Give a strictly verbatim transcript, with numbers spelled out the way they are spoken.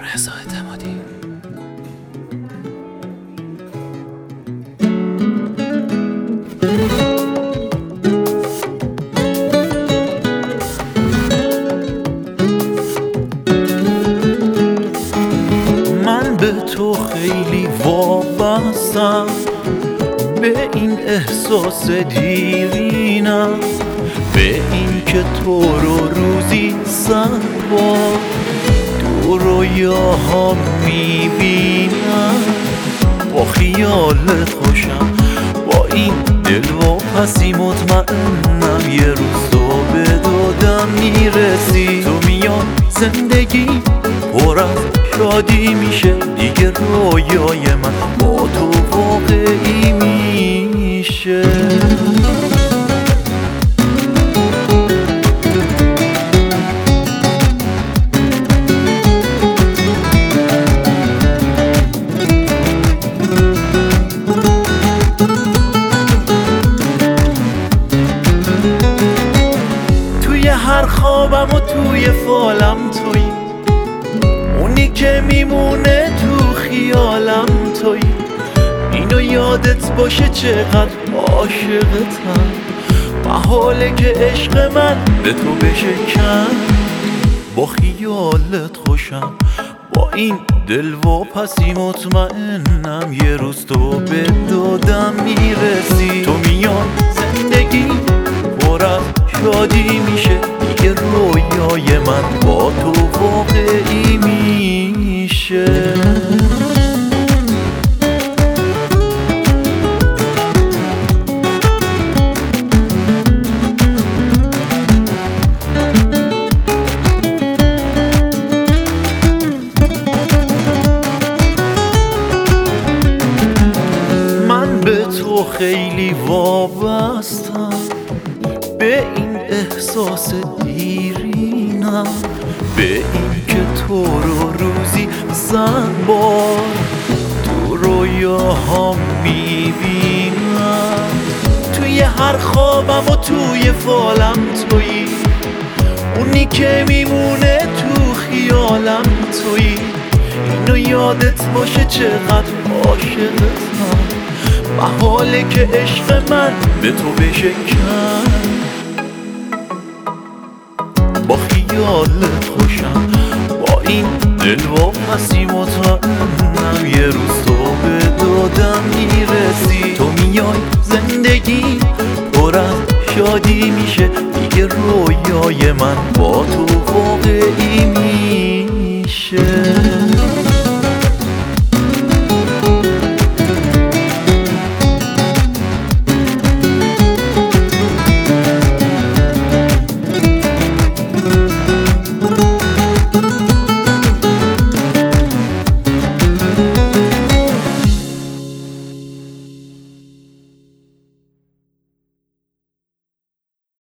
رضا اعتمادی. من به تو خیلی وابستم، به این احساس دیرینم، به این که تو رو روزی صد بار تو رویاها میبینم. با خیالت خوشم، با این دل و پسی مطمئنم یه روز تو به دادم میرسی. تو میان زندگی پر از شادی میشه، دیگه رویای من با تو واقعی میشه. توی هر خوابم و توی فالم توی، اونی که میمونه تو خیالم توی. اینو یادت باشه چقدر عاشقتم، محاله که عشق من به تو بشکن. با خیالت خوشم، با این دل و پسی مطمئنم یه روز تو به دادم میرسی. تو میان زندگی پر از شادی میشه، دیگه رویای من با تو واقعی میشه. من به تو خیلی وابستم، به این احساس دیرینم، به این که تو رو روزی صد بار تو رویاها میبینم. توی هر خوابم و توی فالم توی، اونی که میمونه تو خیالم توی. اینو یادت باشه چقدر عاشقتم، محاله که عشق من به تو بشکن. با خیالت خوشم، با این دل و پسی مطمئنم یه روز تو به دادم میرسی. تو میای زندگی پر از شادی میشه، دیگه رویای من با تو واقعی میشه.